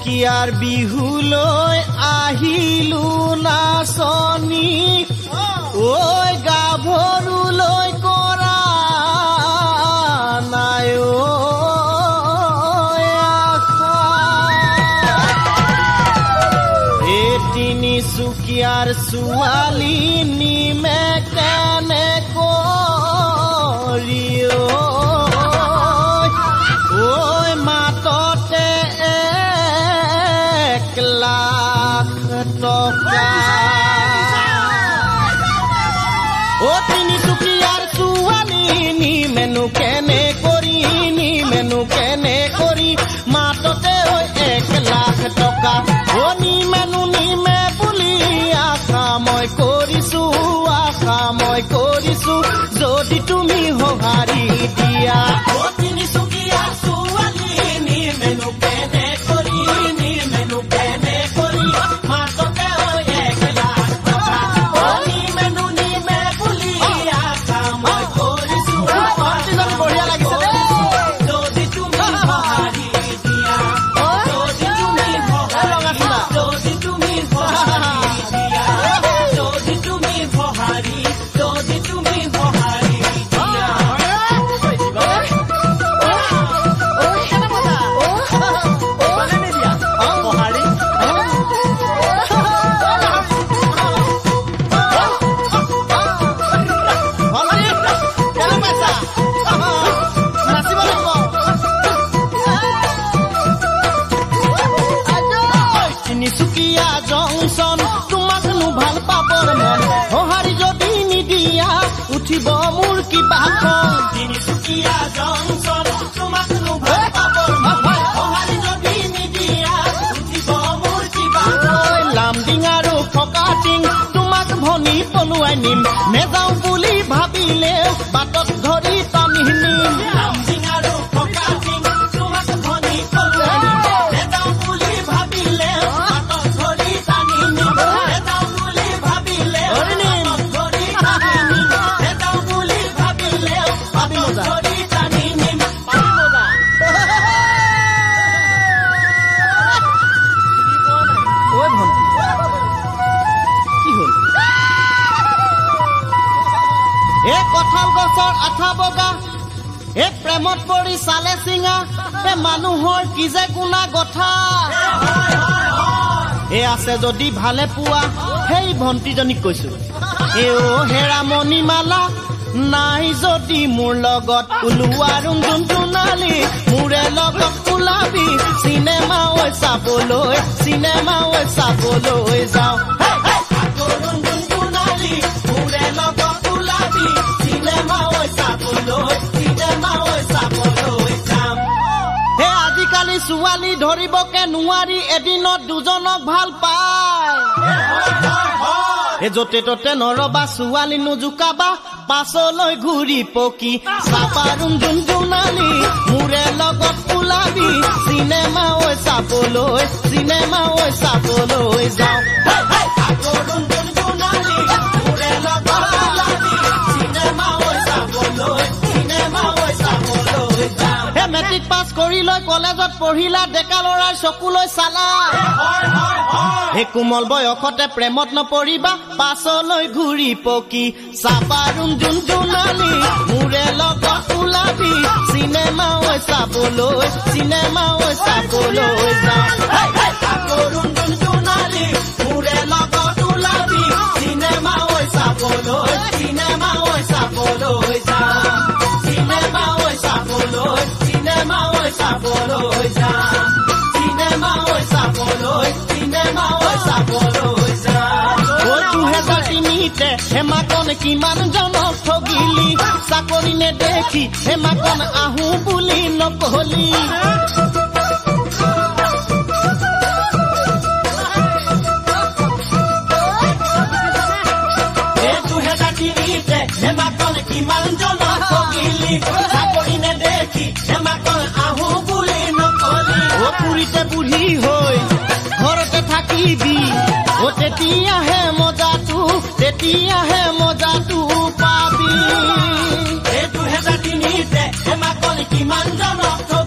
তিনিচুকীয়াৰ বিহুলৈ আহিলো নাচনি ঐ গাভৰুলৈ কৰা নাই এই তিনিচুকীয়াৰ ছোৱালী নিমে কেনে কৰি তিনিচুকীয়াৰ ছোৱালী নিমেনো কেনে কৰি মাততে 1 লাখ টকা নিমেনো নিমে বুলি আশা মই কৰিছো যদি তুমি সঁহাৰি দিয়া তিনিচুকীয়াৰ ছোৱালী নিমেনো কেনে কৰি মাততে 1 লাখ টকা নিমেনো নিমে বুলি আশা মই কৰিছো বঢ়িয়া লাগিছে যদি তুমি সঁহাৰি দিয়া যদি তুমি সঁহাৰি তিনিচুকীয়া জংচন তোমাকনো ভাল পাবৰ মন সঁহাৰি যদি নিদিয়া উঠিব মোৰ কিবা খন তিনিচুকীয়া জংচন তোমাকনো ভাল পাবৰ মন সঁহাৰি যদি নিদিয়া উঠিব মোৰ কিবা খন লামডিং আৰু ফকাটিং তোমাক ভনী পলুৱাই নিম নেযাওঁ বুলি ভাবিলেও বাটত ধৰি টানি নিম লামডিং আৰু ফকাটিং তোমাক ভনী পলুৱাই নিম নেযাওঁ বুলি ভাবিলেও কঁঠাল গছৰ আঠা বগা প্ৰেমত পৰি চালে চিঙা মানুহৰ কি যে গুণা গথা আছে যদি ভালে পোৱা সেই ভণ্টিজনীক কৈছো হেৰামণি মালা নাই যদি মোৰ লগত ওলোৱা ৰুংজুন জোনালী মোৰে লগত ওলাবি চিনেমা চাবলৈ যাওঁ আজিকালি ছোৱালী ধৰিবকে নোৱাৰি এদিনত দুজনক ভাল পায় য'তে ত'তে নৰবা ছোৱালী নোজোকাবা পাছলৈ ঘূৰি পকি চাবা ৰুংজুন জোনালী মোৰে লগত ওলাবি চিনেমা চাবলৈ যাওঁ মেট্ৰিক পাছ কৰি লৈ কলেজত পঢ়িলা ডেকা ল'ৰাৰ চকুলৈ চালা কোমল বয়সতে প্ৰেমত নপৰিবা পাছলৈ ঘূৰি পকি চাবা ৰুংজুন জোনালী মোৰে লগত ওলাবি চিনেমা চাবলৈ যাওঁ ৰুংজুন জোনালী মোৰে লগত ওলাবি চিনেমা চাবলৈ হেমাকন কিমান জনক ঠগিলি চাকৰি নেদেখি হেমাকন আহো বুলি নকলি 2003 হেমাকন কিমান জনক ঠগিলি চাকৰি নেদেখি হেমাকন আহো বুলি নকলি পুৰিতে বুঢ়ী হৈ ঘৰতে থাকিবি তেতিয়াহে মজাটো পাবি 2003 হেমাকন কিমান জনক